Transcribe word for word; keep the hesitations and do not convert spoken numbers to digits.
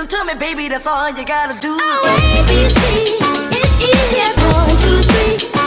to me, baby, that's all you gotta do. Oh, A B C, it's easy as one, two, three.